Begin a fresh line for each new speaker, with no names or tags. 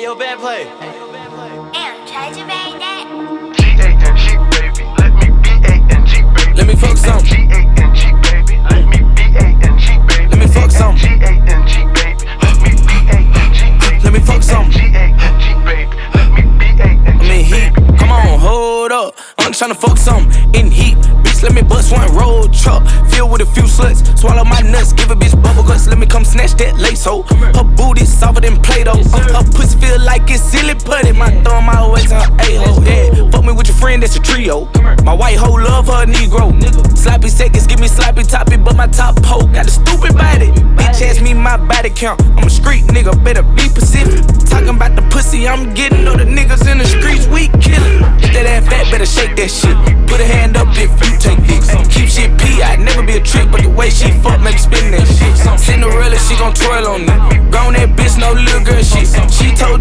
yo, band play.
G-A-N-G, baby. Let me B-A-N-G, baby.
Let me fuck some.
G-A-N-G, baby. Let me B-A-N-G, baby.
Let me fuck some.
G-A-N-G, baby. Let me B-A-N-G, baby.
Let me fuck some.
G-A-N-G, baby. Let me B-A-N-G,
I'm in heat.
baby.
Come on, hold up. I'm tryna fuck some in heat. Bitch, let me bust one road truck. Filled with a few sluts. Swallow my nuts. Give a bitch bubble guts. Let me come snatch that lace ho. Her booty softer than Play-Doh. Her pussy feel like it's silly putty. My thumb always on her a-hole. Yeah, fuck me with your friend, that's a trio. My white hoe love her Negro. Sloppy seconds, give me sloppy toppy, but my top hoe got a stupid body. Bitch ask me my body count. I'm a street nigga, better be Pacific. Talking about the pussy I'm getting. Know the niggas in the streets, we killin'. That ass fat, better shake that shit. Put a hand up if you take this. Keep shit P, I'd never be a trick, but the way she fuck make me spin that shit. Cinderella, she gon' twirl on me. Grown that bitch, no little girl shit. She told